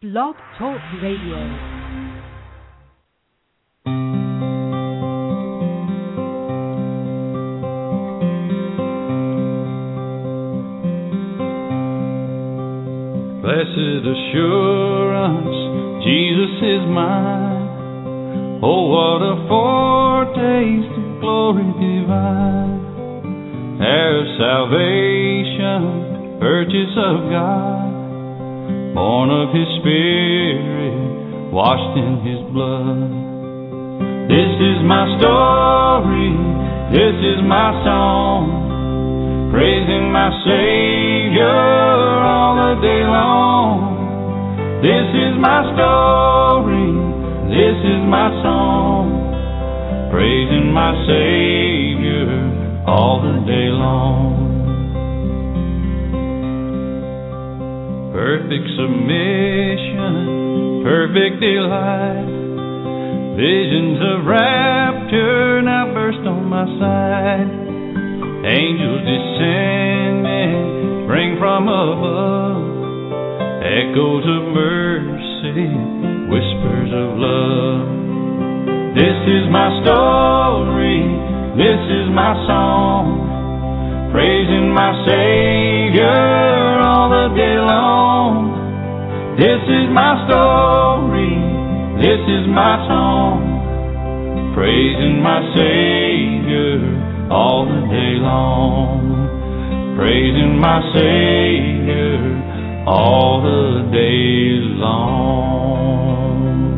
Blog Talk Radio. Blessed assurance, Jesus is mine. Oh, what a foretaste of glory divine. There's salvation, purchase of God, born of His Spirit, washed in His blood. This is my story, this is my song, praising my Savior all the day long. This is my story, this is my song, praising my Savior all the day long. Perfect submission, perfect delight, visions of rapture now burst on my sight. Angels descending, bring from above echoes of mercy, whispers of love. This is my story, this is my song, praising my Savior all the day long. This is my story, this is my song, praising my Savior all the day long, praising my Savior all the day long.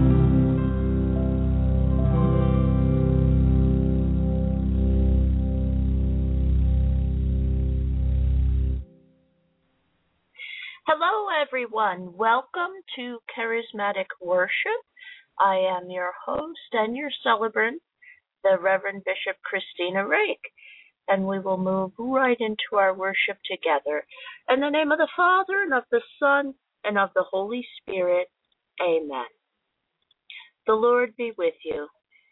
Hello, everyone. Welcome to Charismatic Worship. I am your host and your celebrant, the Reverend Bishop Christina Rake, and we will move right into our worship together. In the name of the Father, and of the Son, and of the Holy Spirit, amen. The Lord be with you.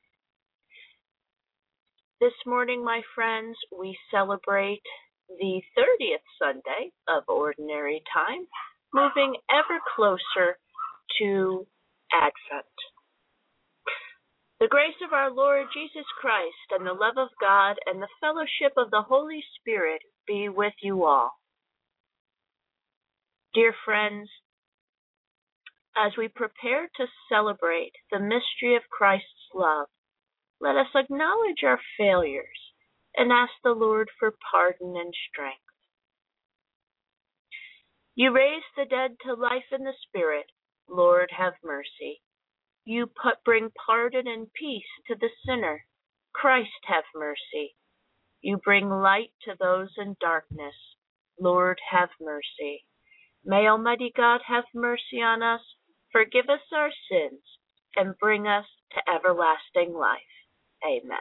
This morning, my friends, we celebrate the 30th Sunday of Ordinary Time, moving ever closer to Advent. The grace of our Lord Jesus Christ and the love of God and the fellowship of the Holy Spirit be with you all. Dear friends, as we prepare to celebrate the mystery of Christ's love, let us acknowledge our failures and ask the Lord for pardon and strength. You raise the dead to life in the Spirit. Lord, have mercy. You bring pardon and peace to the sinner. Christ, have mercy. You bring light to those in darkness. Lord, have mercy. May Almighty God have mercy on us, forgive us our sins, and bring us to everlasting life. Amen.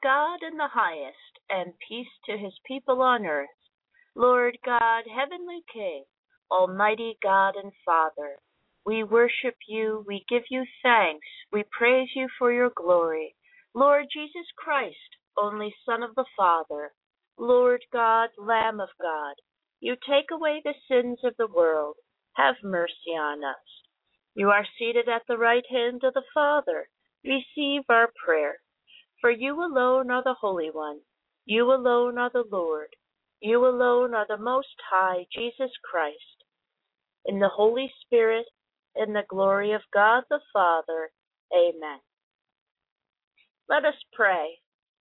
God in the highest, and peace to his people on earth. Lord God, heavenly King, almighty God and Father, we worship you, we give you thanks, we praise you for your glory. Lord Jesus Christ, only Son of the Father, Lord God, Lamb of God, you take away the sins of the world. Have mercy on us. You are seated at the right hand of the Father. Receive our prayer. For you alone are the Holy One. You alone are the Lord. You alone are the Most High, Jesus Christ. In the Holy Spirit, in the glory of God the Father. Amen. Let us pray.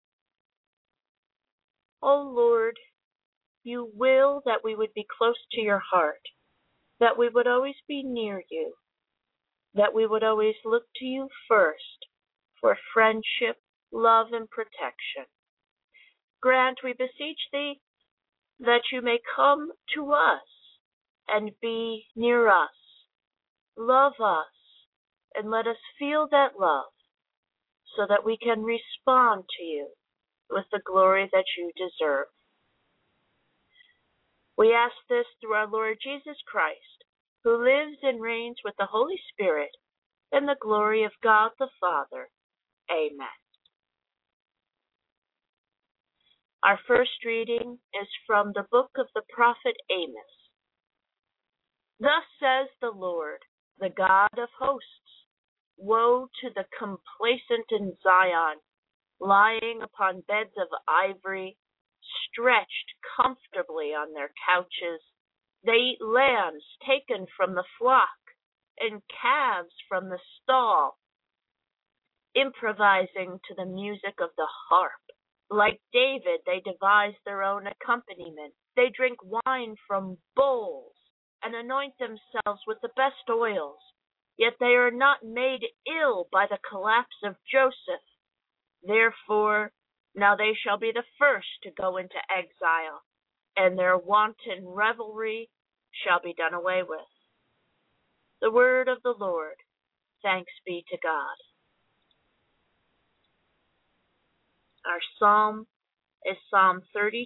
O Lord, you will that we would be close to your heart, that we would always be near you, that we would always look to you first for friendship, love, and protection. Grant, we beseech thee, that you may come to us and be near us, love us, and let us feel that love so that we can respond to you with the glory that you deserve. We ask this through our Lord Jesus Christ, who lives and reigns with the Holy Spirit in the glory of God the Father. Amen. Our first reading is from the book of the prophet Amos. Thus says the Lord, the God of hosts, woe to the complacent in Zion, lying upon beds of ivory, stretched comfortably on their couches. They eat lambs taken from the flock and calves from the stall, improvising to the music of the harp. Like David, they devise their own accompaniment. They drink wine from bowls and anoint themselves with the best oils. Yet they are not made ill by the collapse of Joseph. Therefore, now they shall be the first to go into exile, and their wanton revelry shall be done away with. The word of the Lord. Thanks be to God. Our psalm is Psalm 32.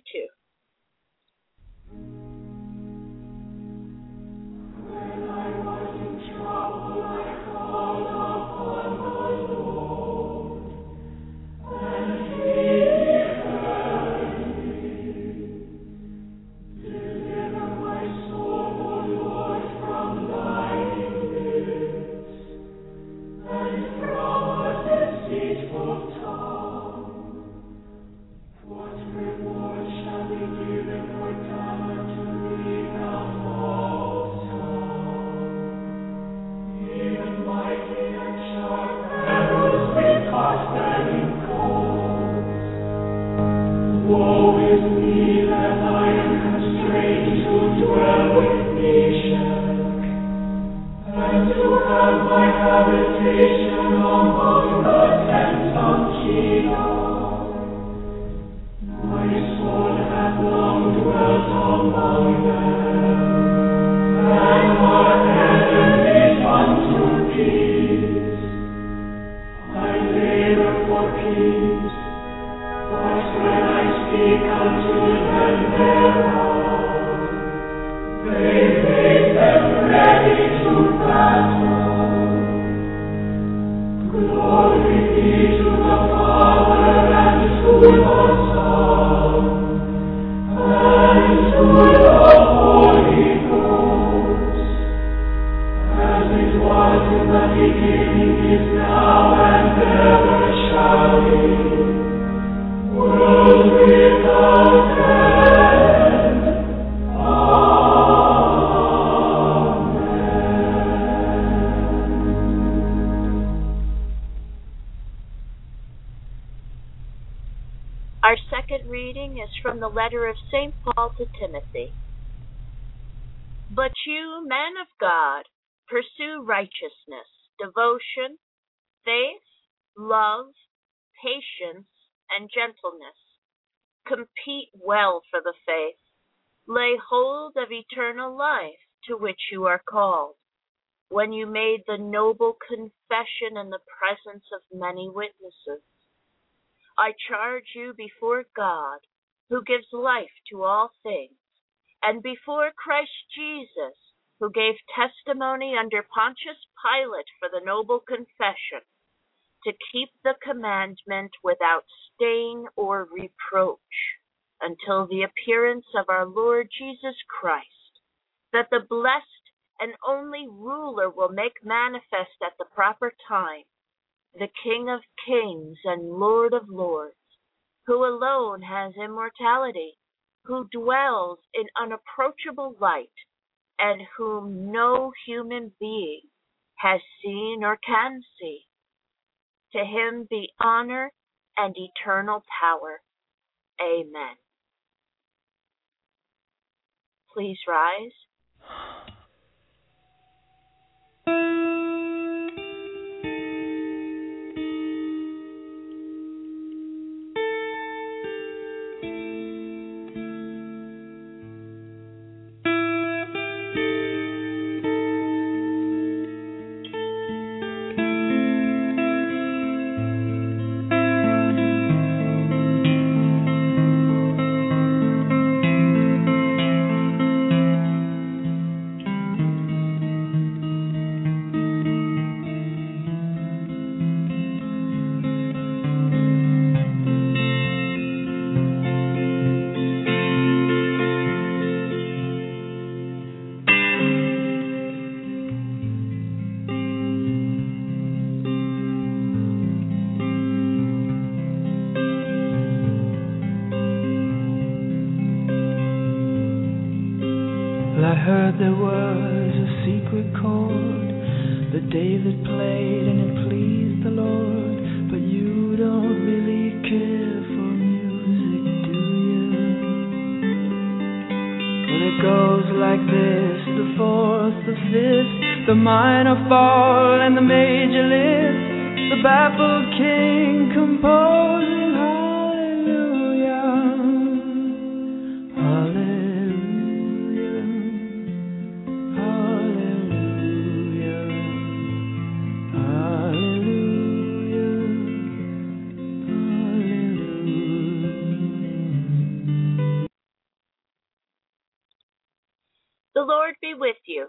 Our second reading is from the letter of St. Paul to Timothy. But you, men of God, pursue righteousness, devotion, faith, love, patience, and gentleness. Compete well for the faith. Lay hold of eternal life, to which you are called, when you made the noble confession in the presence of many witnesses. I charge you before God, who gives life to all things, and before Christ Jesus, who gave testimony under Pontius Pilate for the noble confession, to keep the commandment without stain or reproach, until the appearance of our Lord Jesus Christ, that the blessed and only ruler will make manifest at the proper time, the King of kings and Lord of lords, who alone has immortality, who dwells in unapproachable light, and whom no human being has seen or can see. To him be honor and eternal power. Amen. Please rise. I heard there was a secret chord that David played and it pleased the Lord. But you don't really care for music, do you? Well, it goes like this: the fourth, the fifth, the minor fall and the major lift, the baffled king composing hallelujah, hallelujah. The Lord be with you.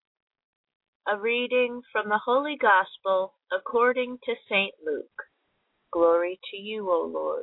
A reading from the Holy Gospel according to St. Luke. Glory to you, O Lord.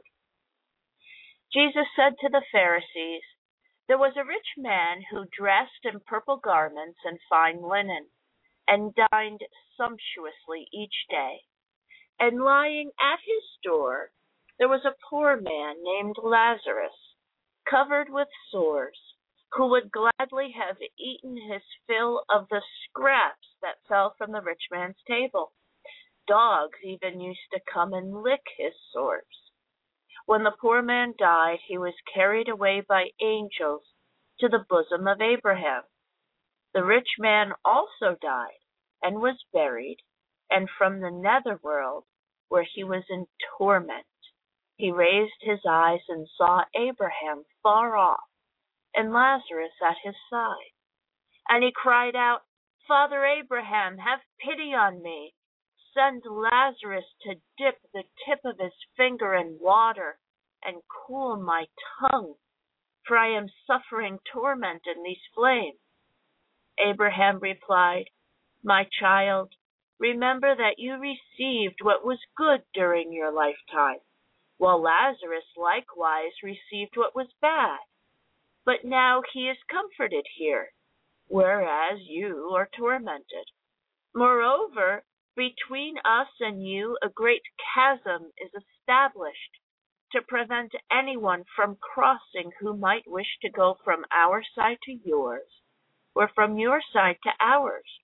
Jesus said to the Pharisees, "There was a rich man who dressed in purple garments and fine linen, and dined sumptuously each day. And lying at his door, there was a poor man named Lazarus, covered with sores, who would gladly have eaten his fill of the scraps that fell from the rich man's table. Dogs even used to come and lick his sores. When the poor man died, he was carried away by angels to the bosom of Abraham. The rich man also died and was buried, and from the netherworld, where he was in torment, he raised his eyes and saw Abraham far off, and Lazarus at his side. And he cried out, 'Father Abraham, have pity on me. Send Lazarus to dip the tip of his finger in water and cool my tongue, for I am suffering torment in these flames.' Abraham replied, 'My child, remember that you received what was good during your lifetime, while Lazarus likewise received what was bad. But now he is comforted here, whereas you are tormented. Moreover, between us and you a great chasm is established, to prevent anyone from crossing who might wish to go from our side to yours, or from your side to ours.'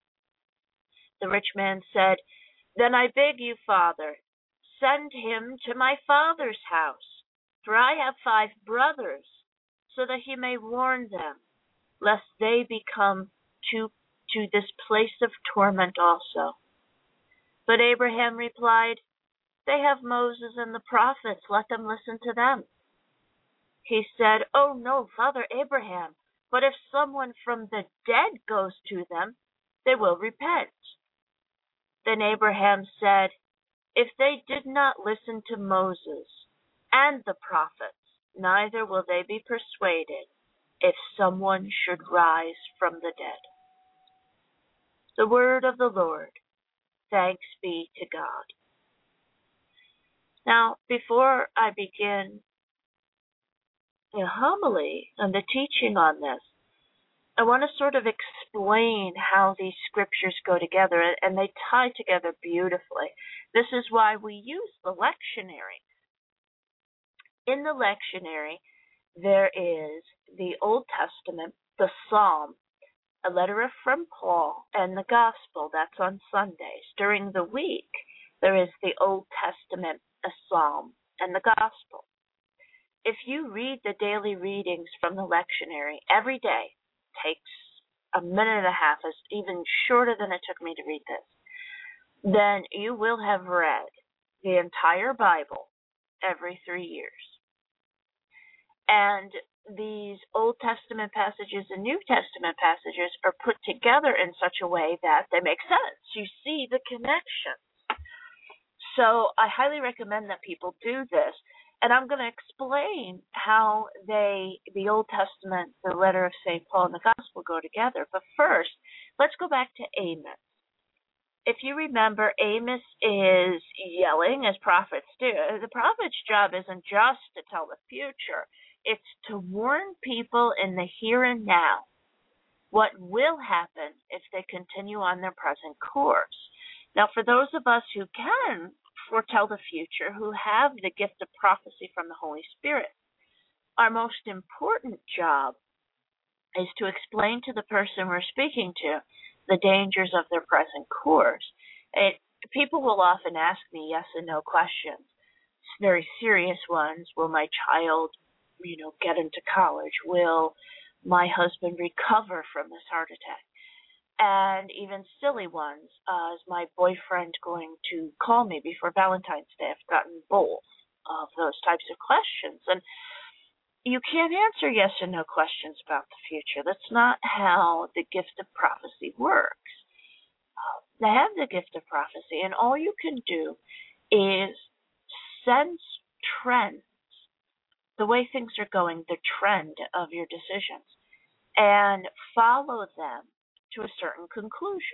The rich man said, 'Then I beg you, Father, send him to my father's house, for I have 5 brothers, so that he may warn them, lest they become to this place of torment also.' But Abraham replied, 'They have Moses and the prophets, let them listen to them.' He said, 'Oh no, Father Abraham, but if someone from the dead goes to them, they will repent.' Then Abraham said, If they did not listen to Moses and the prophets, neither will they be persuaded if someone should rise from the dead. The word of the Lord. Thanks be to God. Now, before I begin the homily and the teaching on this, I want to sort of explain how these scriptures go together, and they tie together beautifully. This is why we use the lectionary. In the lectionary, there is the Old Testament, the Psalm, a letter from Paul, and the Gospel. That's on Sundays. During the week, there is the Old Testament, a Psalm, and the Gospel. If you read the daily readings from the lectionary every day, takes a minute and a half, is even shorter than it took me to read this, then you will have read the entire Bible every 3 years. And these Old Testament passages and New Testament passages are put together in such a way that they make sense. You see the connections. So I highly recommend that people do this. And I'm going to explain how the Old Testament, the letter of St. Paul, and the Gospel go together. But first, let's go back to Amos. If you remember, Amos is yelling, as prophets do. The prophet's job isn't just to tell the future. It's to warn people in the here and now what will happen if they continue on their present course. Now, for those of us who can foretell the future, who have the gift of prophecy from the Holy Spirit, our most important job is to explain to the person we're speaking to the dangers of their present course. People will often ask me yes and no questions, very serious ones. Will my child, get into college? Will my husband recover from this heart attack? And even silly ones, is my boyfriend going to call me before Valentine's Day? I've gotten both of those types of questions. And you can't answer yes or no questions about the future. That's not how the gift of prophecy works. They have the gift of prophecy, and all you can do is sense trends, the way things are going, the trend of your decisions, and follow them to a certain conclusion.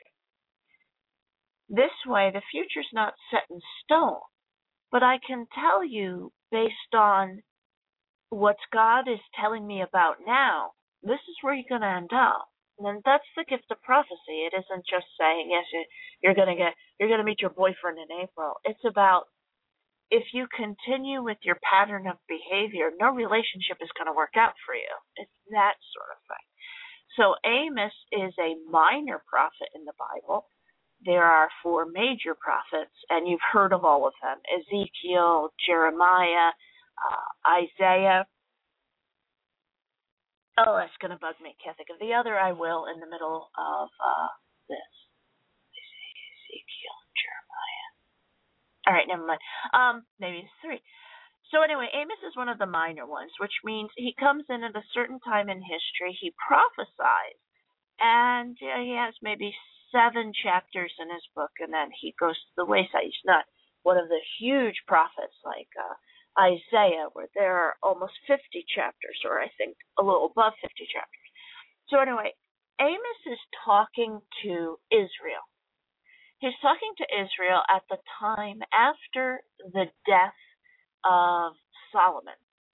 This way, the future's not set in stone, but I can tell you, based on what God is telling me about now, this is where you're going to end up. And that's the gift of prophecy. It isn't just saying, yes, you're going to meet your boyfriend in April. It's about, if you continue with your pattern of behavior, no relationship is going to work out for you. It's that sort of thing. So Amos is a minor prophet in the Bible. There are 4 major prophets, and you've heard of all of them: Ezekiel, Jeremiah, Isaiah. Oh, that's going to bug me. Can't think of the other. I will in the middle of this. Ezekiel, Jeremiah. All right, never mind. Maybe it's 3. So anyway, Amos is one of the minor ones, which means he comes in at a certain time in history. He prophesies, and he has maybe 7 chapters in his book, and then he goes to the wayside. He's not one of the huge prophets like Isaiah, where there are almost 50 chapters, or I think a little above 50 chapters. So anyway, Amos is talking to Israel. He's talking to Israel at the time after the death of Solomon,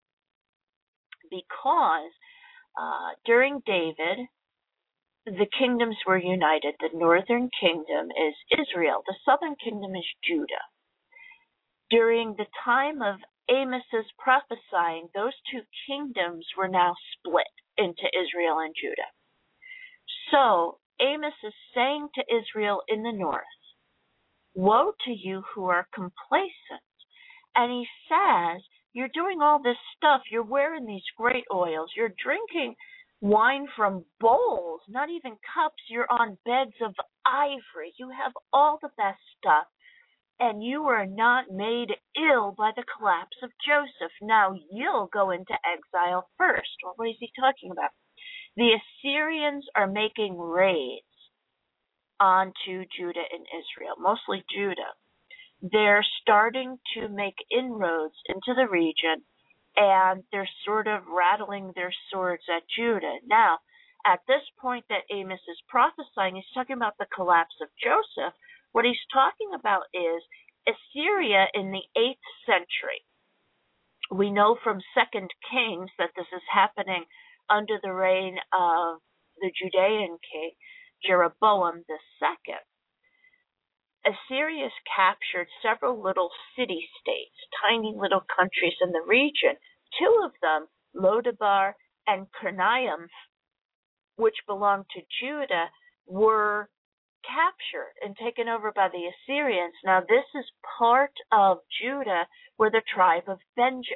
because during David, the kingdoms were united. The northern kingdom is Israel. The southern kingdom is Judah. During the time of Amos's prophesying, those 2 kingdoms were now split into Israel and Judah. So Amos is saying to Israel in the north, woe to you who are complacent. And he says, you're doing all this stuff. You're wearing these great oils. You're drinking wine from bowls, not even cups. You're on beds of ivory. You have all the best stuff. And you are not made ill by the collapse of Joseph. Now you'll go into exile first. Well, what is he talking about? The Assyrians are making raids onto Judah and Israel, mostly Judah. they're starting to make inroads into the region, and they're sort of rattling their swords at Judah. Now, at this point that Amos is prophesying, he's talking about the collapse of Joseph. What he's talking about is Assyria in the 8th century. We know from 2 Kings that this is happening under the reign of the Judean king, Jeroboam II. Assyria's captured several little city-states, tiny little countries in the region. 2 of them, Lodabar and Karnaim, which belonged to Judah, were captured and taken over by the Assyrians. Now, this is part of Judah where the tribe of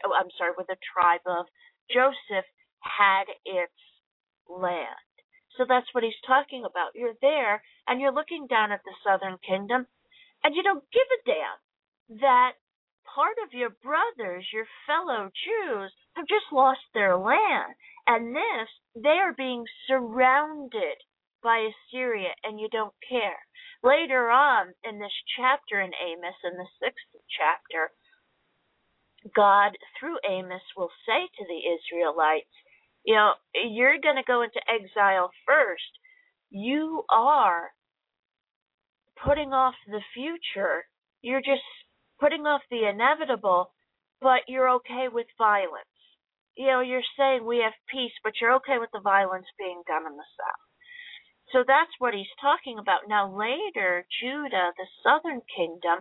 Joseph had its land. So that's what he's talking about. You're there and you're looking down at the southern kingdom, and you don't give a damn that part of your brothers, your fellow Jews, have just lost their land. And they are being surrounded by Assyria, and you don't care. Later on in this chapter in Amos, in the 6th chapter, God, through Amos, will say to the Israelites, you're going to go into exile first. You are putting off the future. You're just putting off the inevitable, but you're okay with violence. You're saying we have peace, but you're okay with the violence being done in the south. So that's what he's talking about. Now later, Judah, the southern kingdom,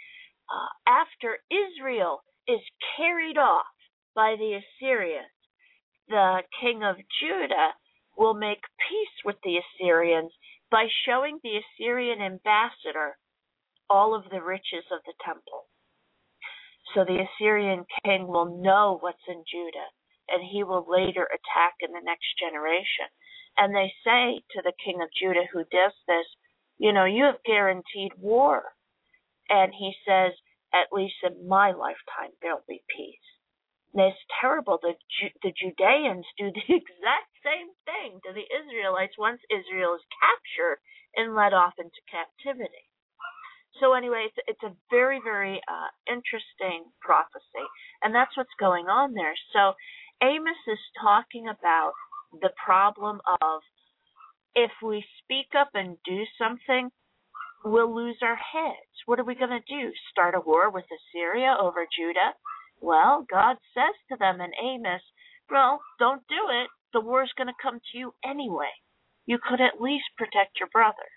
after Israel is carried off by the Assyrians, the king of Judah will make peace with the Assyrians by showing the Assyrian ambassador all of the riches of the temple. So the Assyrian king will know what's in Judah, and he will later attack in the next generation. And they say to the king of Judah who does this, you have guaranteed war. And he says, at least in my lifetime, there'll be peace. And it's terrible. The Judeans do the exact same thing to the Israelites once Israel is captured and led off into captivity. So anyway, it's a very, very interesting prophecy. And that's what's going on there. So Amos is talking about the problem of if we speak up and do something, we'll lose our heads. What are we going to do? Start a war with Assyria over Judah? Well, God says to them in Amos, well, don't do it. The war's going to come to you anyway. You could at least protect your brothers.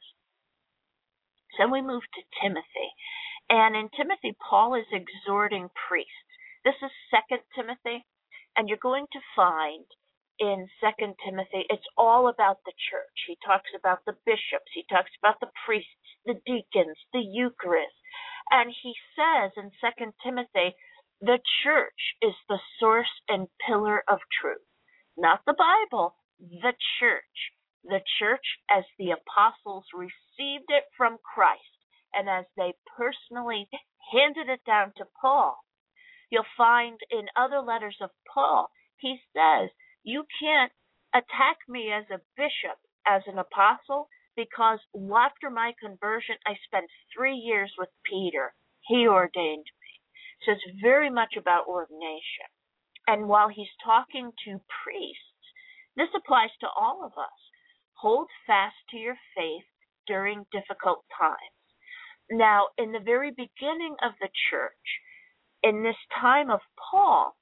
So we move to Timothy. And in Timothy, Paul is exhorting priests. This is 2 Timothy, and you're going to find in 2 Timothy, it's all about the church. He talks about the bishops. He talks about the priests, the deacons, the Eucharist. And he says in 2 Timothy, the church is the source and pillar of truth. Not the Bible, the church. The church as the apostles received it from Christ and as they personally handed it down to Paul. You'll find in other letters of Paul, he says, you can't attack me as a bishop, as an apostle, because after my conversion, I spent 3 years with Peter. He ordained me. So it's very much about ordination. And while he's talking to priests, this applies to all of us. Hold fast to your faith during difficult times. Now, in the very beginning of the church, in this time of Paul,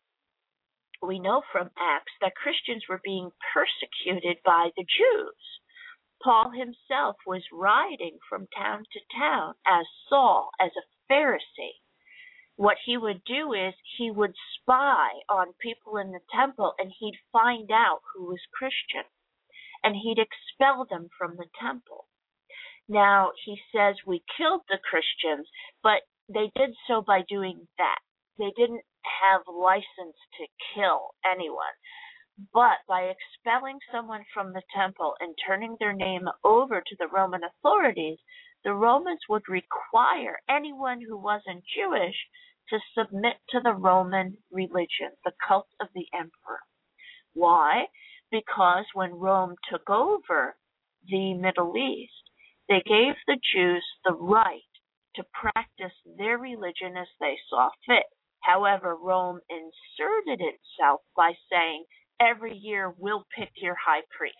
we know from Acts that Christians were being persecuted by the Jews. Paul himself was riding from town to town as Saul, as a Pharisee. What he would do is he would spy on people in the temple, and he'd find out who was Christian, and he'd expel them from the temple. Now, he says we killed the Christians, but they did so by doing that. They didn't have license to kill anyone. But by expelling someone from the temple and turning their name over to the Roman authorities, the Romans would require anyone who wasn't Jewish to submit to the Roman religion, the cult of the emperor. Why? Because when Rome took over the Middle East, they gave the Jews the right to practice their religion as they saw fit. However, Rome inserted itself by saying, every year we'll pick your high priest.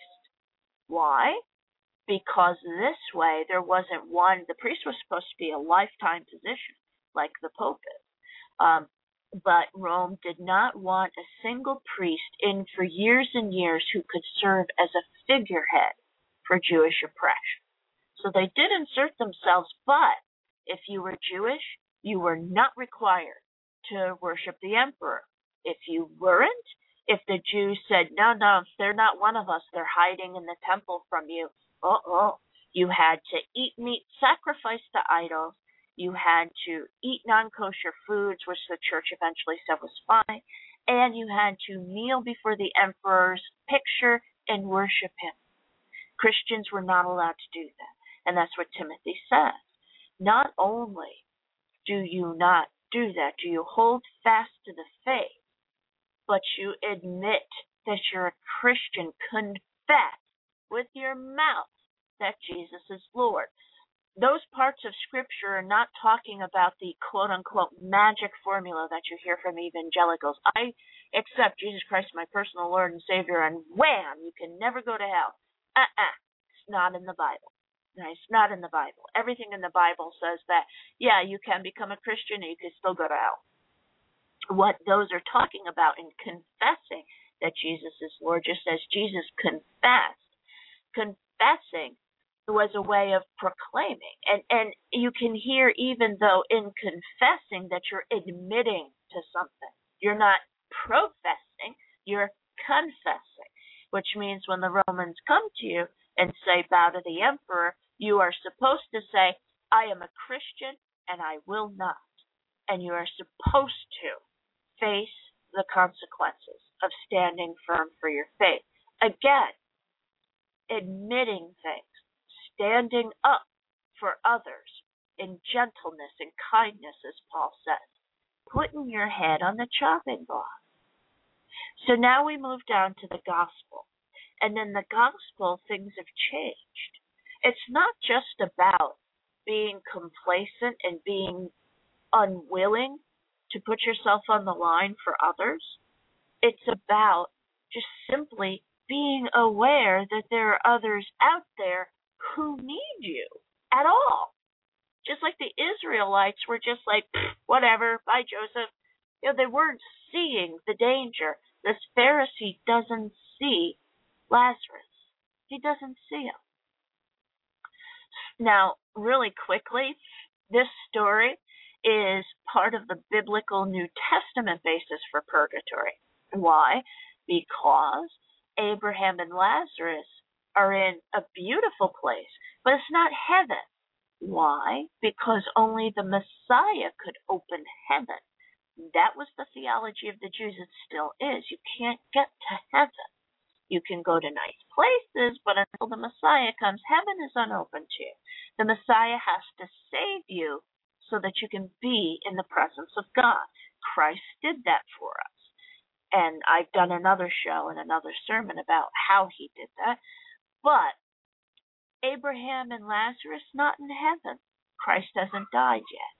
Why? Because this way there wasn't one, the priest was supposed to be a lifetime position, like the Pope is. But Rome did not want a single priest in for years and years who could serve as a figurehead for Jewish oppression. So they did insert themselves, but if you were Jewish, you were not required to worship the emperor. If you weren't, if the Jews said, no, they're not one of us, they're hiding in the temple from you, you had to eat meat sacrificed to idols, you had to eat non-kosher foods, which the church eventually said was fine, and you had to kneel before the emperor's picture and worship him. Christians were not allowed to do that, and that's what Timothy says. Not only do you not do that, do you hold fast to the faith, but you admit that you're a Christian, confess with your mouth that Jesus is Lord. Those parts of Scripture are not talking about the quote-unquote magic formula that you hear from evangelicals. I accept Jesus Christ, my personal Lord and Savior, and wham, you can never go to hell. It's not in the Bible. No, it's not in the Bible. Everything in the Bible says that, yeah, you can become a Christian and you can still go to hell. What those are talking about in confessing that Jesus is Lord, just as Jesus confessed. Confessing was a way of proclaiming. And you can hear, even though in confessing, that you're admitting to something. You're not professing, you're confessing, which means when the Romans come to you and say, bow to the emperor, you are supposed to say, I am a Christian and I will not. And you are supposed to face the consequences of standing firm for your faith. Again, admitting things, standing up for others in gentleness and kindness, as Paul says, putting your head on the chopping block. So now we move down to the gospel. And in the gospel, things have changed. It's not just about being complacent and being unwilling to put yourself on the line for others. It's about just simply being aware that there are others out there who need you at all. Just like the Israelites were just like, whatever, bye Joseph. They weren't seeing the danger. This Pharisee doesn't see Lazarus. He doesn't see him. Now, really quickly, this story is part of the biblical New Testament basis for purgatory. Why? Because Abraham and Lazarus are in a beautiful place, but it's not heaven. Why? Because only the Messiah could open heaven. That was the theology of the Jews. It still is. You can't get to heaven. You can go to nice places, but until the Messiah comes, heaven is unopened to you. The Messiah has to save you so that you can be in the presence of God. Christ did that for us. And I've done another show and another sermon about how he did that. But Abraham and Lazarus, not in heaven. Christ hasn't died yet.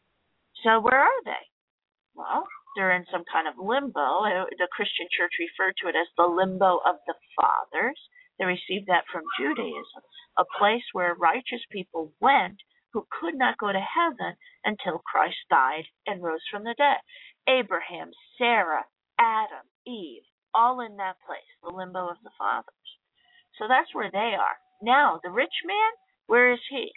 So where are they? Well, they're in some kind of limbo. The Christian church referred to it as the limbo of the fathers. They received that from Judaism, a place where righteous people went who could not go to heaven until Christ died and rose from the dead. Abraham, Sarah, Adam, Eve, all in that place, the limbo of the fathers. So that's where they are. Now, the rich man, where is he?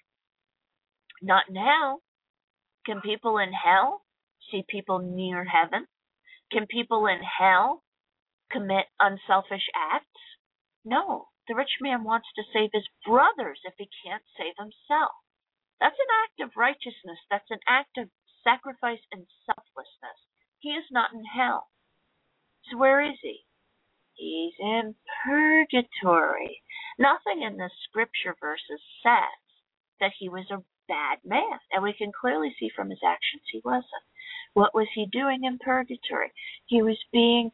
Not in hell. Can people in hell see people near heaven? Can people in hell commit unselfish acts? No. The rich man wants to save his brothers if he can't save himself. That's an act of righteousness. That's an act of sacrifice and selflessness. He is not in hell. So where is he? He's in purgatory. Nothing in the scripture verses says that he was a bad man. And we can clearly see from his actions he wasn't. What was he doing in purgatory? He was being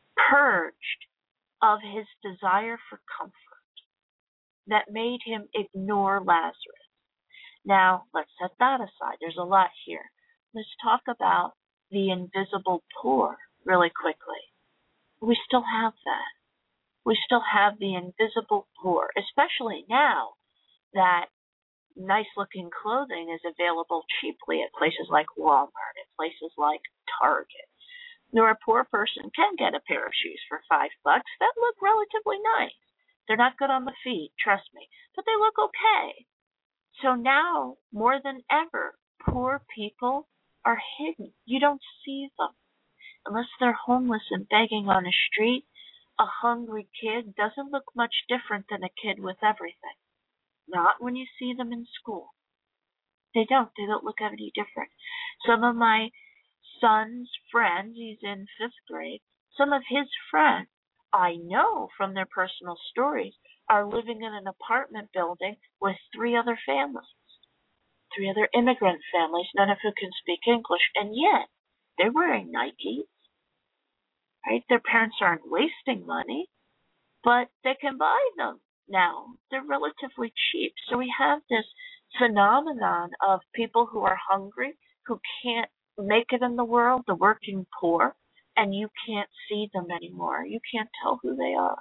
purged of his desire for comfort that made him ignore Lazarus. Now, let's set that aside. There's a lot here. Let's talk about the invisible poor really quickly. We still have that. We still have the invisible poor, especially now that nice-looking clothing is available cheaply at places like Walmart, at places like Target. Where a poor person can get a pair of shoes for $5 that look relatively nice. They're not good on the feet, trust me, but they look okay. So now, more than ever, poor people are hidden. You don't see them. Unless they're homeless and begging on the street, a hungry kid doesn't look much different than a kid with everything. Not when you see them in school. They don't look any different. Some of my son's friends, he's in 5th grade, some of his friends, I know from their personal stories, are living in an apartment building with 3 other families, 3 other immigrant families, none of whom can speak English, and yet they're wearing Nikes, right? Their parents aren't wasting money, but they can buy them now. They're relatively cheap. So we have this phenomenon of people who are hungry, who can't make it in the world, the working poor, and you can't see them anymore. You can't tell who they are.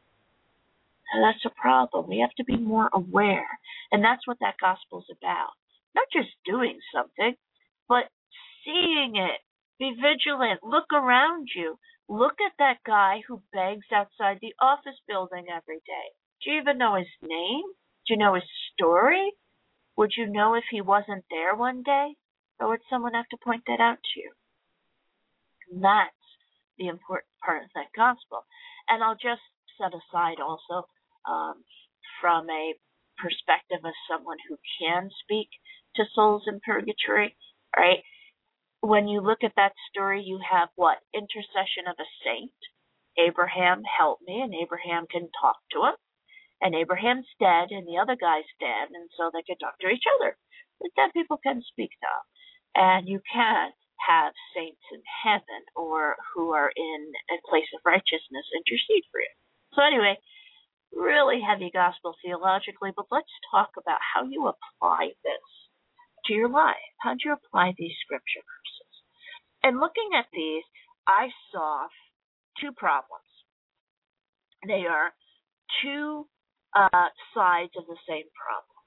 And that's a problem. We have to be more aware. And that's what that gospel's about. Not just doing something, but seeing it. Be vigilant. Look around you. Look at that guy who begs outside the office building every day. Do you even know his name? Do you know his story? Would you know if he wasn't there one day? Or would someone have to point that out to you? And that's the important part of that gospel. And I'll just set aside also from a perspective of someone who can speak to souls in purgatory, right? When you look at that story, you have what? Intercession of a saint. Abraham, help me, and Abraham can talk to him. And Abraham's dead, and the other guy's dead, and so they can talk to each other. The dead people can speak now. And you can have saints in heaven or who are in a place of righteousness intercede for you. So anyway, really heavy gospel theologically, but let's talk about how you apply this to your life. How do you apply these scripture verses? And looking at these, I saw 2 problems. They are 2 sides of the same problem.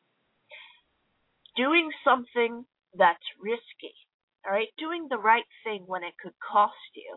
Doing something that's risky, all right? Doing the right thing when it could cost you.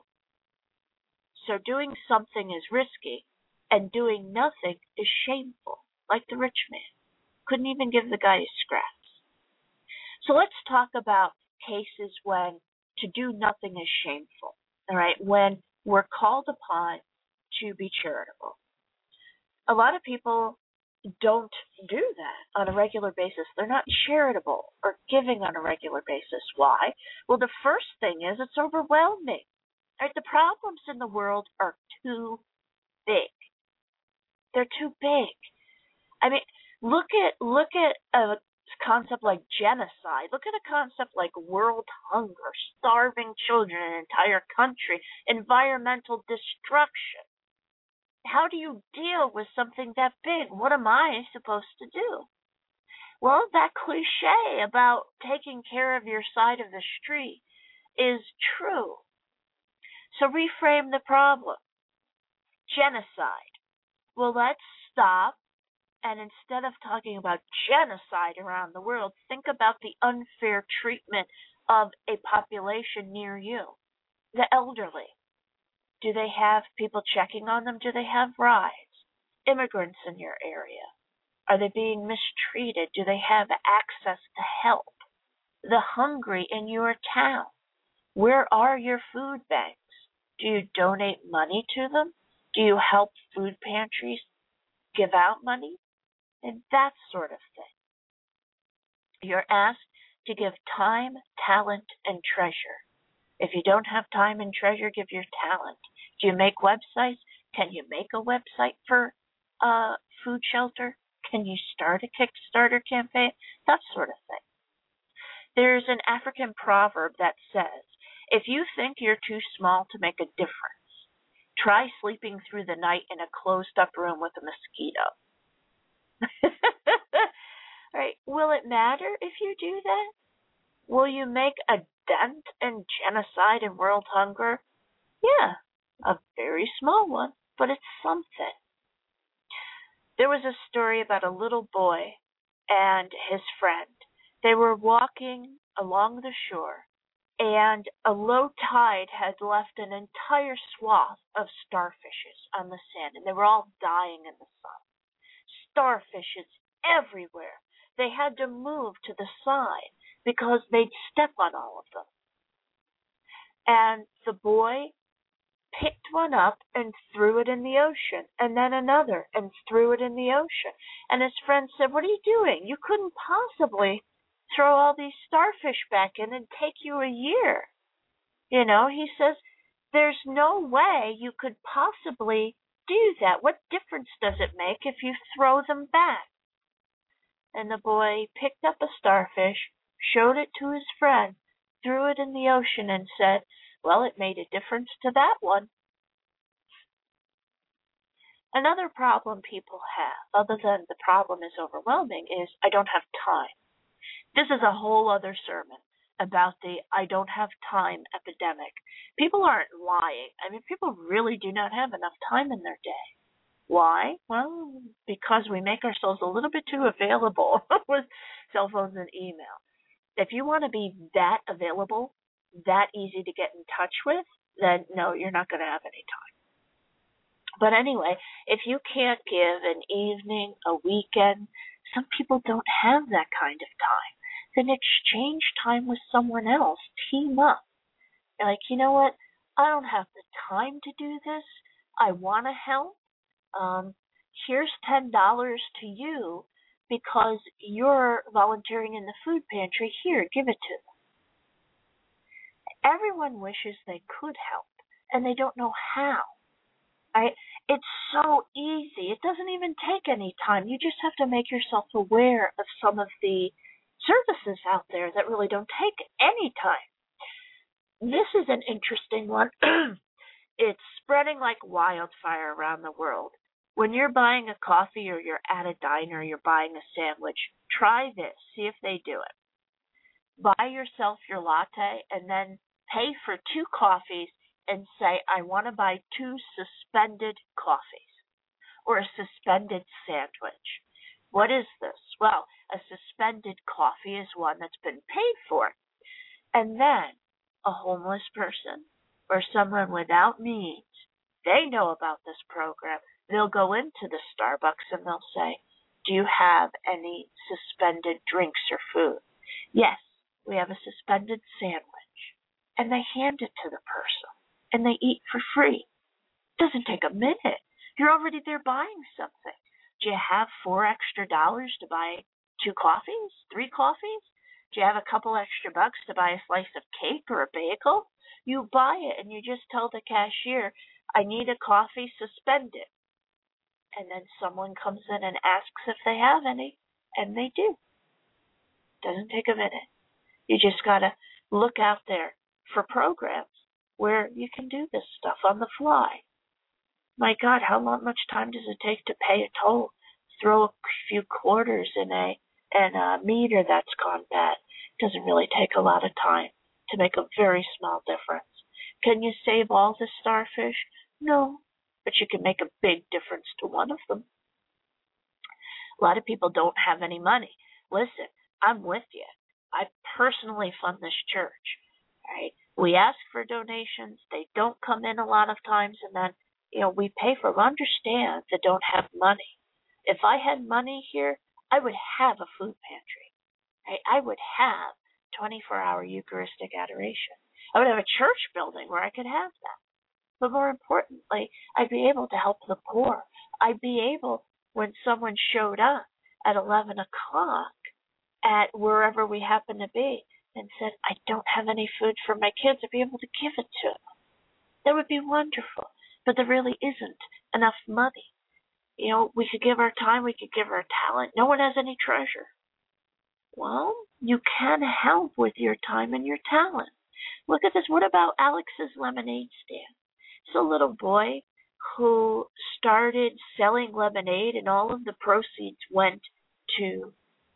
So doing something is risky, and doing nothing is shameful, like the rich man. Couldn't even give the guy his scraps. So let's talk about cases when to do nothing is shameful, all right? When we're called upon to be charitable. A lot of people don't do that on a regular basis. They're not charitable or giving on a regular basis. Why? Well, the first thing is it's overwhelming. Right? The problems in the world are too big. They're too big. I mean, look at a concept like genocide. Look at a concept like world hunger, starving children in an entire country, environmental destruction. How do you deal with something that big? What am I supposed to do? Well, that cliche about taking care of your side of the street is true. So reframe the problem. Genocide. Well, let's stop, and instead of talking about genocide around the world, think about the unfair treatment of a population near you. The elderly. Do they have people checking on them? Do they have rides? Immigrants in your area. Are they being mistreated? Do they have access to help? The hungry in your town. Where are your food banks? Do you donate money to them? Do you help food pantries give out money? And that sort of thing. You're asked to give time, talent, and treasure. If you don't have time and treasure, give your talent. Do you make websites? Can you make a website for food shelter? Can you start a Kickstarter campaign? That sort of thing. There's an African proverb that says, if you think you're too small to make a difference, try sleeping through the night in a closed-up room with a mosquito. Right? Will it matter if you do that? Will you make a dent in genocide and world hunger? Yeah, a very small one, but it's something. There was a story about a little boy and his friend. They were walking along the shore, and a low tide had left an entire swath of starfishes on the sand, and they were all dying in the sun. Starfishes everywhere. They had to move to the side because they'd step on all of them. And the boy picked one up and threw it in the ocean, and then another and threw it in the ocean. And his friend said, "What are you doing? You couldn't possibly throw all these starfish back in and take you a year." He says, "There's no way you could possibly do that. What difference does it make if you throw them back?" And the boy picked up a starfish, showed it to his friend, threw it in the ocean, and said, "Well, it made a difference to that one." Another problem people have, other than the problem is overwhelming, is I don't have time. This is a whole other sermon about the I don't have time epidemic. People aren't lying. I mean, people really do not have enough time in their day. Why? Well, because we make ourselves a little bit too available with cell phones and email. If you want to be that available, that easy to get in touch with, then no, you're not going to have any time. But anyway, if you can't give an evening, a weekend, some people don't have that kind of time. Then exchange time with someone else. Team up. You're like, you know what? I don't have the time to do this. I want to help. Here's $10 to you because you're volunteering in the food pantry. Here, give it to them. Everyone wishes they could help, and they don't know how. Right? It's so easy. It doesn't even take any time. You just have to make yourself aware of some of the services out there that really don't take any time. This is an interesting one. It's spreading like wildfire around the world. When you're buying a coffee or you're at a diner, you're buying a sandwich, try this. See if they do it. Buy yourself your latte and then pay for 2 coffees and say, I want to buy 2 suspended coffees or a suspended sandwich. What is this? Well, a suspended coffee is one that's been paid for. And then a homeless person or someone without means, they know about this program. They'll go into the Starbucks and they'll say, do you have any suspended drinks or food? Yes, we have a suspended sandwich. And they hand it to the person. And they eat for free. It doesn't take a minute. You're already there buying something. Do you have $4 extra to buy 2 coffees, 3 coffees? Do you have a couple extra bucks to buy a slice of cake or a bagel? You buy it and you just tell the cashier, I need a coffee suspended. And then someone comes in and asks if they have any, and they do. Doesn't take a minute. You just got to look out there for programs where you can do this stuff on the fly. My God, how much time does it take to pay a toll? Throw a few quarters in a meter that's gone bad. It doesn't really take a lot of time to make a very small difference. Can you save all the starfish? No, but you can make a big difference to one of them. A lot of people don't have any money. Listen, I'm with you. I personally fund this church. Right? We ask for donations. They don't come in a lot of times, and then we pay for them. Understand that don't have money. If I had money here, I would have a food pantry. Right? I would have 24-hour Eucharistic adoration. I would have a church building where I could have that. But more importantly, I'd be able to help the poor. I'd be able, when someone showed up at 11 o'clock at wherever we happen to be and said, I don't have any food for my kids, I'd be able to give it to them. That would be wonderful. But there really isn't enough money. We could give our time, we could give our talent. No one has any treasure. Well, you can help with your time and your talent. Look at this. What about Alex's lemonade stand? It's a little boy who started selling lemonade, and all of the proceeds went to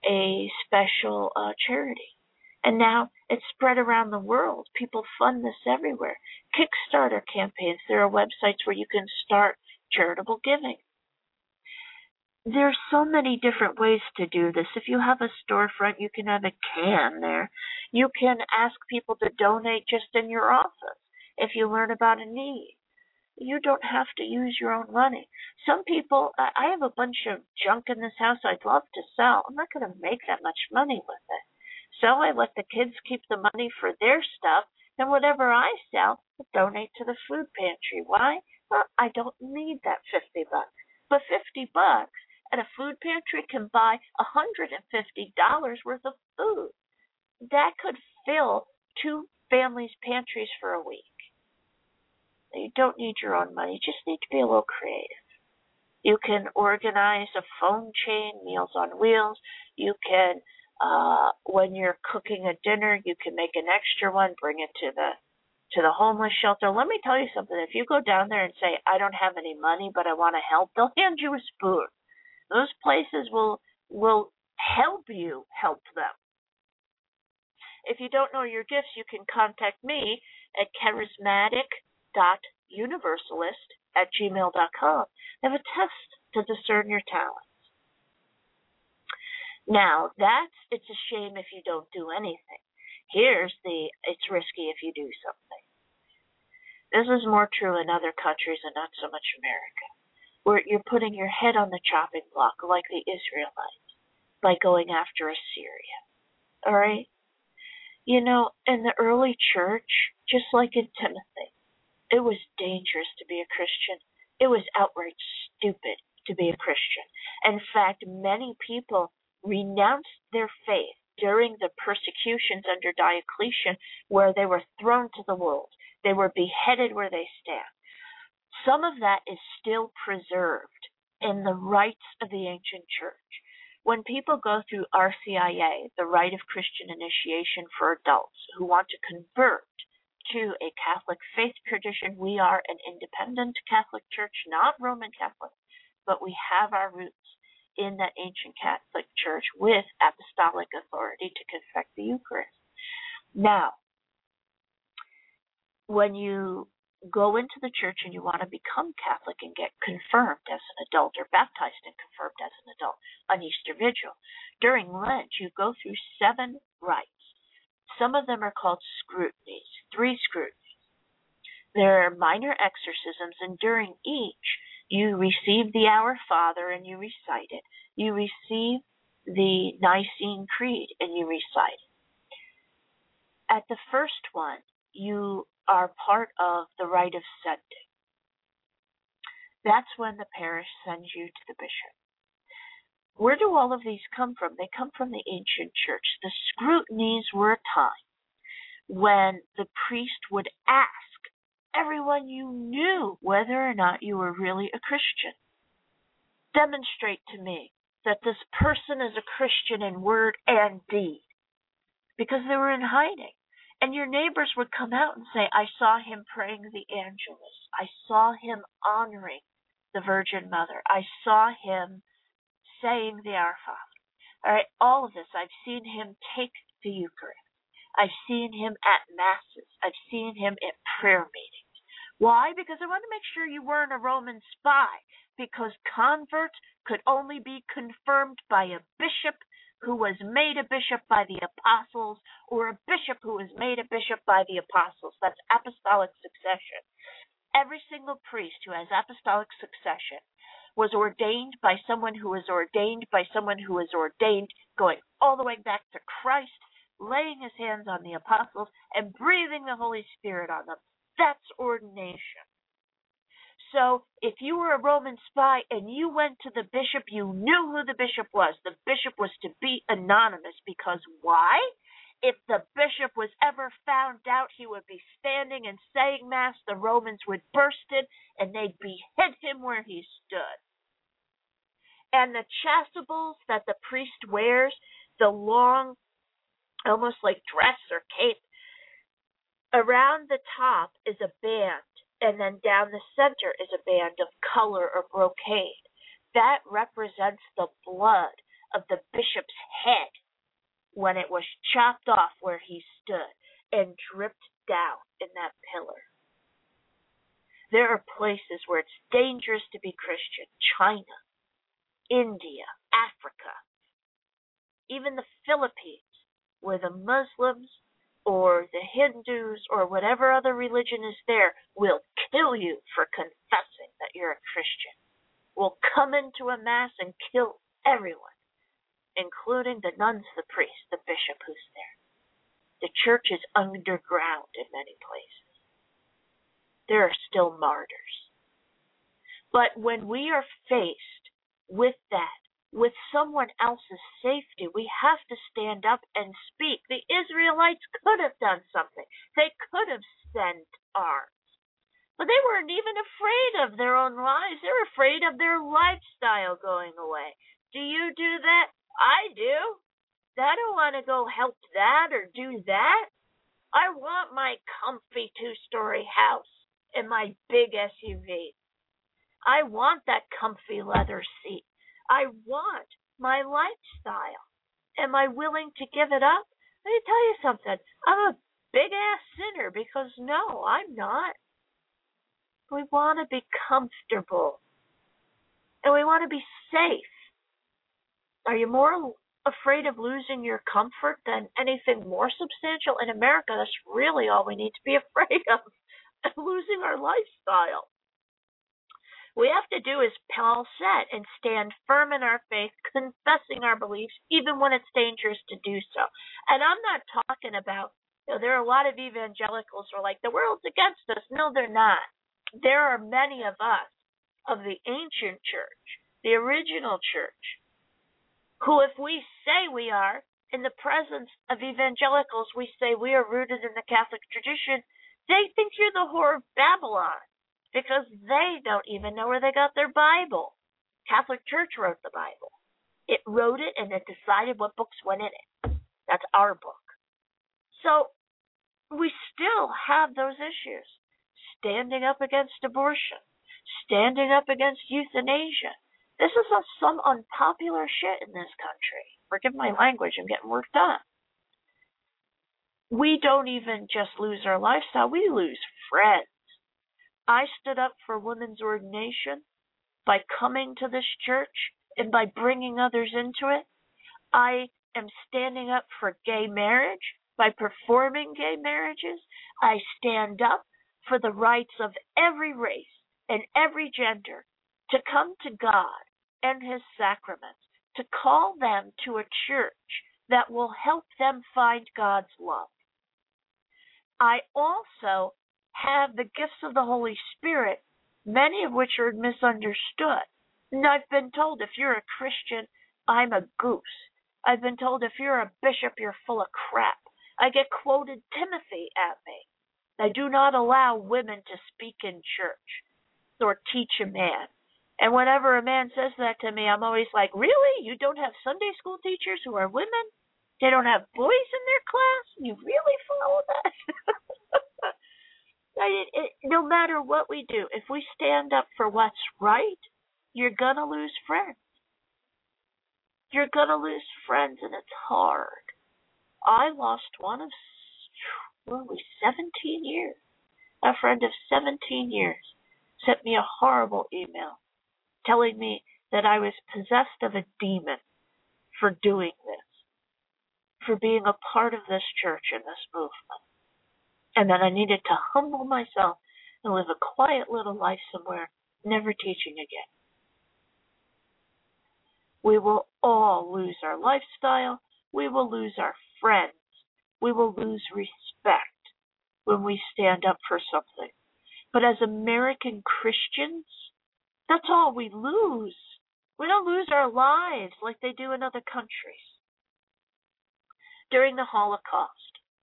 a special charity. And now it's spread around the world. People fund this everywhere. Kickstarter campaigns. There are websites where you can start charitable giving. There's so many different ways to do this. If you have a storefront, you can have a can there. You can ask people to donate just in your office if you learn about a need. You don't have to use your own money. Some people, I have a bunch of junk in this house I'd love to sell. I'm not going to make that much money with it. So I let the kids keep the money for their stuff, and whatever I sell, I donate to the food pantry. Why? Well, I don't need that $50. But $50 at a food pantry can buy $150 worth of food. That could fill 2 families' pantries for a week. You don't need your own money. You just need to be a little creative. You can organize a phone chain, Meals on Wheels. You can, when you're cooking a dinner, you can make an extra one, bring it to the homeless shelter. Let me tell you something. If you go down there and say, I don't have any money, but I want to help, they'll hand you a spoon. Those places will help you help them. If you don't know your gifts, you can contact me at charismatic.universalist@gmail.com. I have a test to discern your talents. Now, it's a shame if you don't do anything. It's risky if you do something. This is more true in other countries and not so much America, where you're putting your head on the chopping block like the Israelites by going after Assyria. All right? You know, in the early church, just like in Timothy, it was dangerous to be a Christian. It was outright stupid to be a Christian. In fact, many people renounced their faith during the persecutions under Diocletian, where they were thrown to the wolves. They were beheaded where they stand. Some of that is still preserved in the rites of the ancient church. When people go through RCIA, the Rite of Christian Initiation for adults who want to convert to a Catholic faith tradition, we are an independent Catholic church, not Roman Catholic, but we have our roots in that ancient Catholic church with apostolic authority to confect the Eucharist. Now, when you go into the church and you want to become Catholic and get confirmed as an adult or baptized and confirmed as an adult on Easter Vigil, during Lent you go through 7 rites. Some of them are called scrutinies, 3 scrutinies. There are minor exorcisms, and during each you receive the Our Father and you recite it. You receive the Nicene Creed and you recite it. At the first one, you are part of the rite of sending. That's when the parish sends you to the bishop. Where do all of these come from? They come from the ancient church. The scrutinies were a time when the priest would ask everyone you knew whether or not you were really a Christian. Demonstrate to me that this person is a Christian in word and deed. Because they were in hiding. And your neighbors would come out and say, I saw him praying the Angelus. I saw him honoring the Virgin Mother. I saw him saying the Our Father. All right, all of this. I've seen him take the Eucharist. I've seen him at Masses. I've seen him at prayer meetings. Why? Because I want to make sure you weren't a Roman spy. Because converts could only be confirmed by a bishop who was made a bishop by the apostles, or a bishop who was made a bishop by the apostles. That's apostolic succession. Every single priest who has apostolic succession was ordained by someone who was ordained by someone who was ordained, going all the way back to Christ, laying his hands on the apostles and breathing the Holy Spirit on them. That's ordination. So if you were a Roman spy and you went to the bishop, you knew who the bishop was. The bishop was to be anonymous because why? If the bishop was ever found out, he would be standing and saying Mass. The Romans would burst in and they'd behead him where he stood. And the chasubles that the priest wears, the long, almost like dress or cape, around the top is a band. And then down the center is a band of color or brocade. That represents the blood of the bishop's head when it was chopped off where he stood and dripped down in that pillar. There are places where it's dangerous to be Christian. China, India, Africa, even the Philippines, where the Muslims or the Hindus or whatever other religion is there will kill you for confessing that you're a Christian, will come into a mass and kill everyone, including the nuns, the priest, the bishop who's there. The church is underground in many places. There are still martyrs. But when we are faced with that, with someone else's safety, we have to stand up and speak. The Israelites could have done something. They could have sent arms. But they weren't even afraid of their own lives. They were afraid of their lifestyle going away. Do you do that? I do. I don't want to go help that or do that. I want my comfy 2-story house and my big SUV. I want that comfy leather seat. I want my lifestyle. Am I willing to give it up? Let me tell you something. I'm a big-ass sinner because no, I'm not. We want to be comfortable. And we want to be safe. Are you more afraid of losing your comfort than anything more substantial? In America, that's really all we need to be afraid of, losing our lifestyle. We have to do as Paul said and stand firm in our faith, confessing our beliefs, even when it's dangerous to do so. And I'm not talking about, there are a lot of evangelicals who are like, the world's against us. No, they're not. There are many of us, of the ancient church, the original church, who if we say we are, in the presence of evangelicals, we say we are rooted in the Catholic tradition, they think you're the whore of Babylon. Because they don't even know where they got their Bible. Catholic Church wrote the Bible. It wrote it and it decided what books went in it. That's our book. So we still have those issues. Standing up against abortion. Standing up against euthanasia. This is some unpopular shit in this country. Forgive my language, I'm getting worked up. We don't even just lose our lifestyle, we lose friends. I stood up for women's ordination by coming to this church and by bringing others into it. I am standing up for gay marriage by performing gay marriages. I stand up for the rights of every race and every gender to come to God and His sacraments, to call them to a church that will help them find God's love. I also have the gifts of the Holy Spirit, many of which are misunderstood. And I've been told if you're a Christian, I'm a goose. I've been told if you're a bishop, you're full of crap. I get quoted Timothy at me. I do not allow women to speak in church or teach a man. And whenever a man says that to me, I'm always like, really? You don't have Sunday school teachers who are women? They don't have boys in their class? You really follow that? No matter what we do, if we stand up for what's right, you're going to lose friends. You're going to lose friends, and it's hard. I lost one of, 17 years. A friend of 17 years sent me a horrible email telling me that I was possessed of a demon for doing this, for being a part of this church and this movement. And that I needed to humble myself and live a quiet little life somewhere, never teaching again. We will all lose our lifestyle. We will lose our friends. We will lose respect when we stand up for something. But as American Christians, that's all we lose. We don't lose our lives like they do in other countries. During the Holocaust,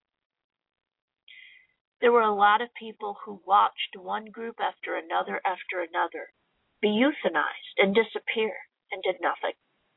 there were a lot of people who watched one group after another be euthanized and disappear and did nothing.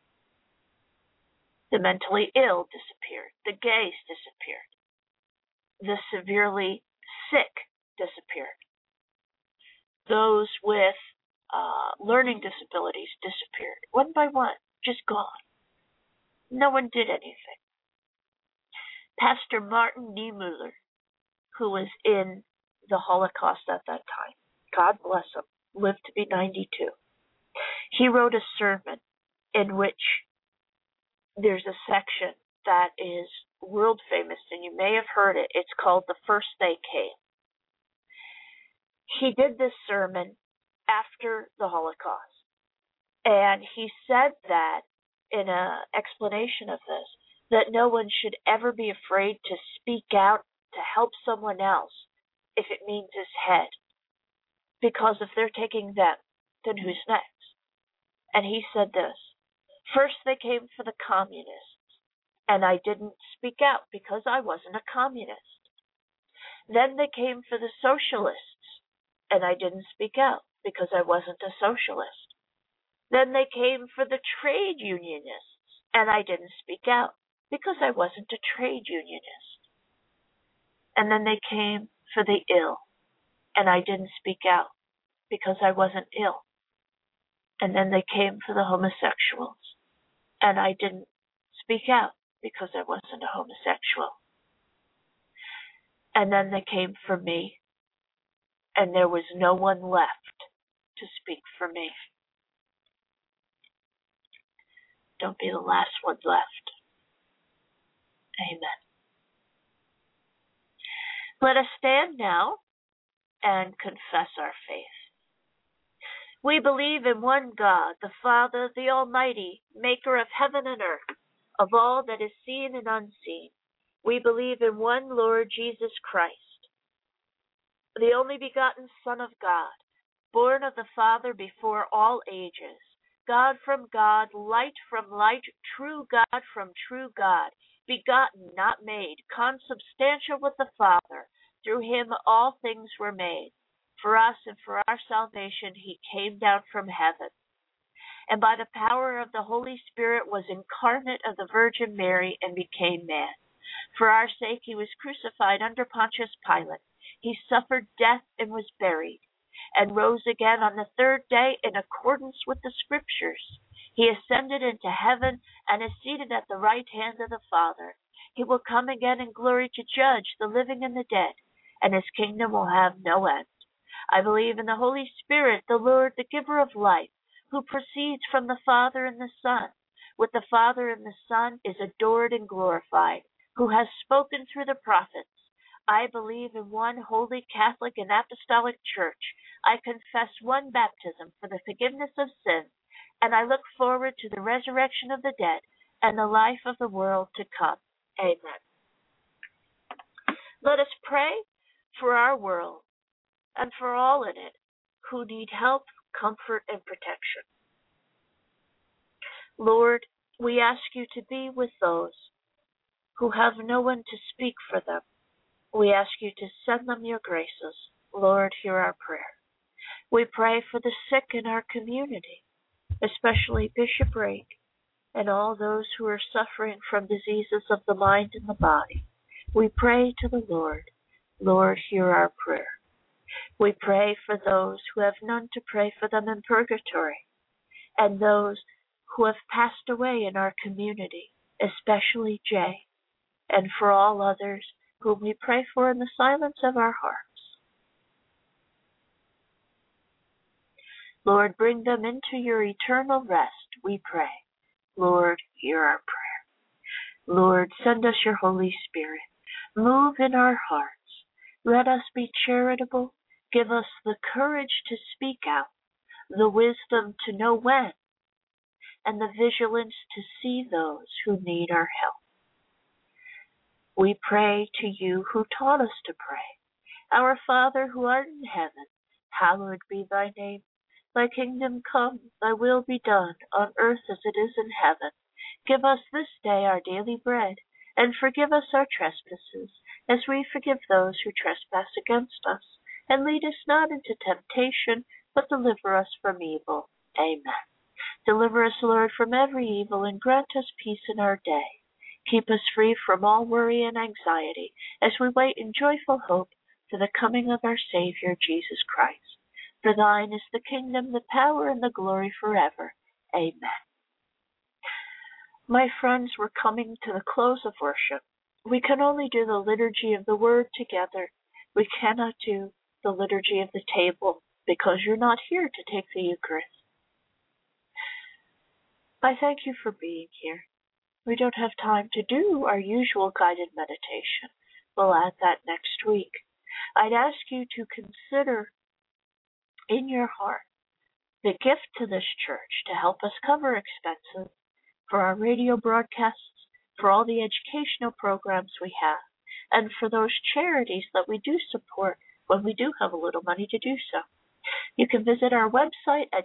The mentally ill disappeared. The gays disappeared. The severely sick disappeared. Those with learning disabilities disappeared. One by one, just gone. No one did anything. Pastor Martin Niemöller, who was in the Holocaust at that time, God bless him, lived to be 92. He wrote a sermon in which there's a section that is world famous, and you may have heard it. It's called The First They Came. He did this sermon after the Holocaust, and he said that in an explanation of this, that no one should ever be afraid to speak out to help someone else if it means his head. Because if they're taking them, then who's next? And he said this, first they came for the communists, and I didn't speak out because I wasn't a communist. Then they came for the socialists, and I didn't speak out because I wasn't a socialist. Then they came for the trade unionists, and I didn't speak out because I wasn't a trade unionist. And then they came for the ill, and I didn't speak out because I wasn't ill. And then they came for the homosexuals, and I didn't speak out because I wasn't a homosexual. And then they came for me, and there was no one left to speak for me. Don't be the last one left. Amen. Let us stand now and confess our faith. We believe in one God, the Father, the Almighty, maker of heaven and earth, of all that is seen and unseen. We believe in one Lord Jesus Christ, the only begotten Son of God, born of the Father before all ages, God from God, light from light, true God from true God, begotten, not made, consubstantial with the Father. Through him all things were made. For us and for our salvation he came down from heaven, and by the power of the Holy Spirit was incarnate of the Virgin Mary and became man. For our sake he was crucified under Pontius Pilate. He suffered death and was buried, and rose again on the third day in accordance with the Scriptures. He ascended into heaven and is seated at the right hand of the Father. He will come again in glory to judge the living and the dead, and his kingdom will have no end. I believe in the Holy Spirit, the Lord, the giver of life, who proceeds from the Father and the Son. With the Father and the Son is adored and glorified, who has spoken through the prophets. I believe in one holy Catholic and Apostolic Church. I confess one baptism for the forgiveness of sins, and I look forward to the resurrection of the dead and the life of the world to come. Amen. Let us pray for our world and for all in it who need help, comfort, and protection. Lord, we ask you to be with those who have no one to speak for them. We ask you to send them your graces. Lord, hear our prayer. We pray for the sick in our community, especially Bishop Rake and all those who are suffering from diseases of the mind and the body. We pray to the Lord. Lord, hear our prayer. We pray for those who have none to pray for them in purgatory, and those who have passed away in our community, especially Jay, and for all others whom we pray for in the silence of our hearts. Lord, bring them into your eternal rest, we pray. Lord, hear our prayer. Lord, send us your Holy Spirit. Move in our hearts. Let us be charitable. Give us the courage to speak out, the wisdom to know when, and the vigilance to see those who need our help. We pray to you who taught us to pray. Our Father who art in heaven, hallowed be thy name. Thy kingdom come, thy will be done, on earth as it is in heaven. Give us this day our daily bread, and forgive us our trespasses, as we forgive those who trespass against us. And lead us not into temptation, but deliver us from evil. Amen. Deliver us, Lord, from every evil, and grant us peace in our day. Keep us free from all worry and anxiety, as we wait in joyful hope for the coming of our Savior, Jesus Christ. For thine is the kingdom, the power, and the glory forever. Amen. My friends, we're coming to the close of worship. We can only do the liturgy of the Word together. We cannot do the liturgy of the table because you're not here to take the Eucharist. I thank you for being here. We don't have time to do our usual guided meditation. We'll add that next week. I'd ask you to consider in your heart the gift to this church to help us cover expenses for our radio broadcasts, for all the educational programs we have, and for those charities that we do support when we do have a little money to do so. You can visit our website at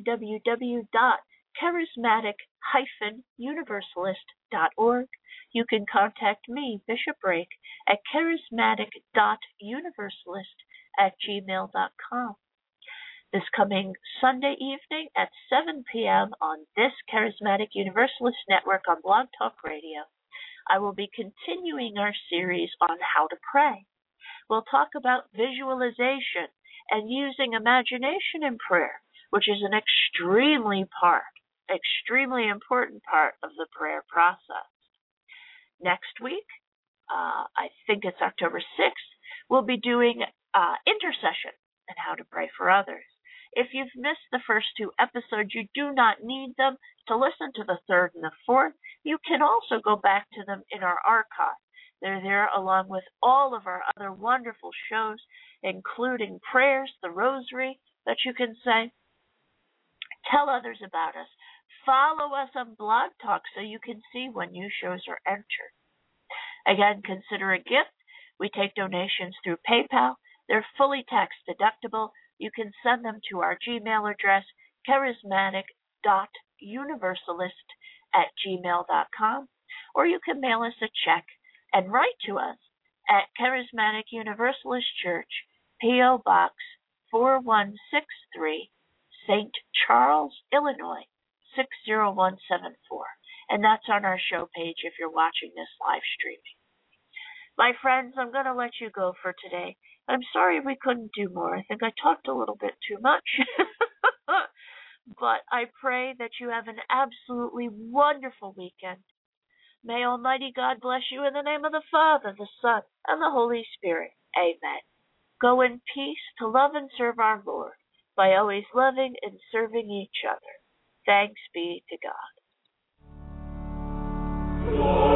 www.charismatic-universalist.org. You can contact me, Bishop Rake, at charismatic.universalist@gmail.com. This coming Sunday evening at 7 p.m. on this Charismatic Universalist Network on Blog Talk Radio, I will be continuing our series on how to pray. We'll talk about visualization and using imagination in prayer, which is an extremely important part of the prayer process. Next week, I think it's October 6th, we'll be doing intercession and how to pray for others. If you've missed the first two episodes, you do not need them to listen to the third and the fourth. You can also go back to them in our archive. They're there along with all of our other wonderful shows, including prayers, the rosary that you can say. Tell others about us. Follow us on Blog Talk so you can see when new shows are entered. Again, consider a gift. We take donations through PayPal. They're fully tax deductible. You can send them to our Gmail address, charismatic.universalist@gmail.com, or you can mail us a check and write to us at Charismatic Universalist Church, P.O. Box 4163, St. Charles, Illinois, 60174. And that's on our show page if you're watching this live streaming. My friends, I'm going to let you go for today. I'm sorry we couldn't do more. I think I talked a little bit too much. But I pray that you have an absolutely wonderful weekend. May Almighty God bless you in the name of the Father, the Son, and the Holy Spirit. Amen. Go in peace to love and serve our Lord by always loving and serving each other. Thanks be to God.